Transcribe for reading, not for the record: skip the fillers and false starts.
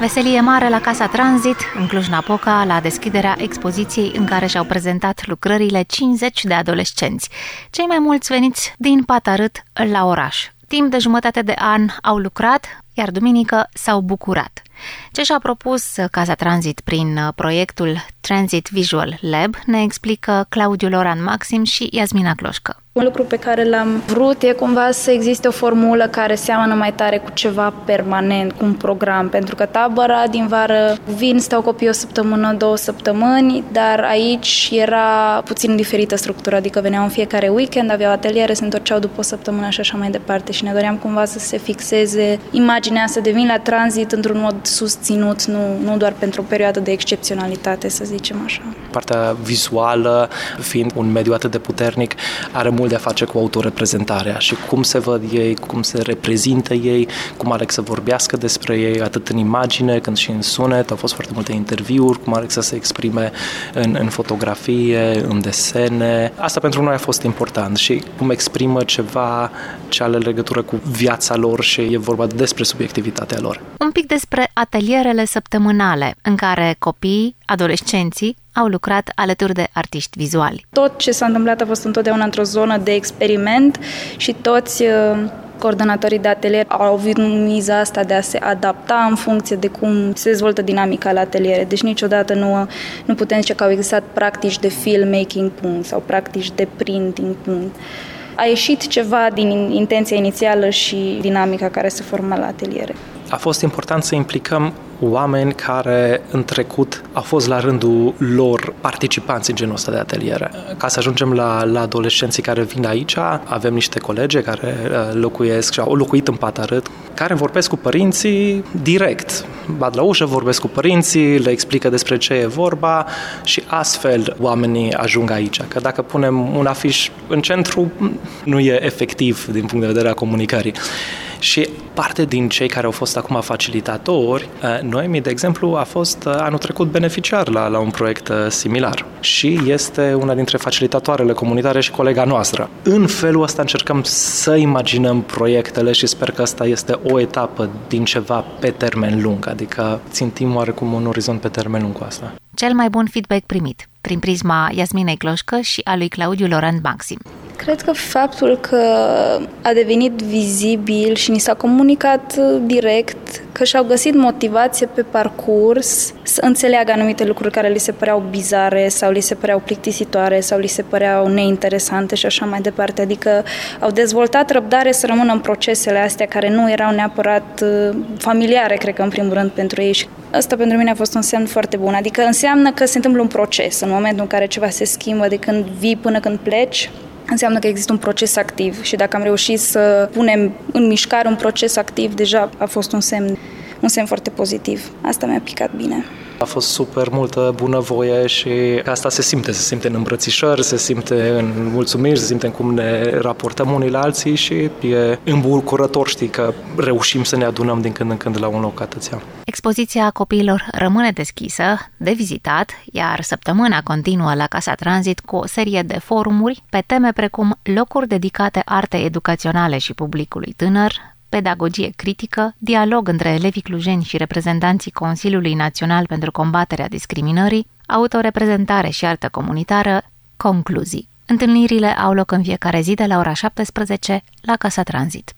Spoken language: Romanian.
Veselie mare la Casa Transit, în Cluj-Napoca, la deschiderea expoziției în care și-au prezentat lucrările 50 de adolescenți, cei mai mulți veniți din Patarât la oraș. Timp de jumătate de an au lucrat, iar duminică s-au bucurat. Ce și-a propus Casa Transit prin proiectul Transit Visual Lab ne explică Claudiu Loran Maxim și Iasmina Cloșcă. Un lucru pe care l-am vrut e cumva să existe o formulă care seamănă mai tare cu ceva permanent, cu un program, pentru că tabăra din vară vin, stau copii o săptămână, 2 săptămâni, dar aici era puțin diferită structura, adică veneau în fiecare weekend, aveau ateliere, se întorceau după o săptămână și așa mai departe și ne doream cumva să se fixeze imaginea, să devin la tranzit într-un mod susținut, nu doar pentru o perioadă de excepționalitate, să zicem așa. Partea vizuală, fiind un mediu atât de puternic, are mult de a face cu autoreprezentarea și cum se văd ei, cum se reprezintă ei, cum aleg să vorbească despre ei, atât în imagine, cât și în sunet. Au fost foarte multe interviuri, cum aleg să se exprime în fotografie, în desene. Asta pentru noi a fost important și cum exprimă ceva ce are legătură cu viața lor și e vorba despre subiectivitatea lor. Un pic despre atelierele săptămânale în care copiii, adolescenții, au lucrat alături de artiști vizuali. Tot ce s-a întâmplat a fost întotdeauna într-o zonă de experiment și toți coordonatorii de atelier au avut miza asta de a se adapta în funcție de cum se dezvoltă dinamica la ateliere. Deci niciodată nu putem zice că au existat practici de filmmaking sau practici de printing. A ieșit ceva din intenția inițială și dinamica care se forma la ateliere. A fost important să implicăm oameni care în trecut au fost la rândul lor participanți în genul ăsta de ateliere. Ca să ajungem la adolescenții care vin aici, avem niște colegi care locuiesc și au locuit în Patarât, care vorbesc cu părinții direct. Bat la ușă, vorbesc cu părinții, le explică despre ce e vorba și astfel oamenii ajung aici. Că dacă punem un afiș în centru, nu e efectiv din punct de vedere a comunicării. Și parte din cei care au fost acum facilitatori, Noemi, de exemplu, a fost anul trecut beneficiar la un proiect similar și este una dintre facilitatoarele comunitare și colega noastră. În felul ăsta încercăm să imaginăm proiectele și sper că asta este o etapă din ceva pe termen lung, adică țintim oarecum un orizont pe termen lung cu asta. Cel mai bun feedback primit, prin prisma Iasminei Cloșcă și a lui Claudiu Loran Maxim. Cred că faptul că a devenit vizibil și ni s-a comunicat direct că și-au găsit motivație pe parcurs să înțeleagă anumite lucruri care li se păreau bizare sau li se păreau plictisitoare sau li se păreau neinteresante și așa mai departe. Adică au dezvoltat răbdare să rămână în procesele astea care nu erau neapărat familiare, cred că în primul rând pentru ei. Și asta pentru mine a fost un semn foarte bun. Adică înseamnă că se întâmplă un proces în momentul în care ceva se schimbă de când vii până când pleci. Înseamnă că există un proces activ și dacă am reușit să punem în mișcare un proces activ, deja a fost un semn foarte pozitiv. Asta mi-a picat bine. A fost super multă bunăvoie și asta se simte în îmbrățișări, se simte în mulțumiri, se simte în cum ne raportăm unii la alții și e îmbucurător, știi, că reușim să ne adunăm din când în când la un loc atâția. Expoziția copiilor rămâne deschisă, de vizitat, iar săptămâna continuă la Casa Transit cu o serie de forumuri pe teme precum locuri dedicate artei educaționale și publicului tânăr, pedagogie critică, dialog între elevii clujeni și reprezentanții Consiliului Național pentru Combaterea Discriminării, autoreprezentare și artă comunitară, concluzii. Întâlnirile au loc în fiecare zi de la ora 17 la Casa Transit.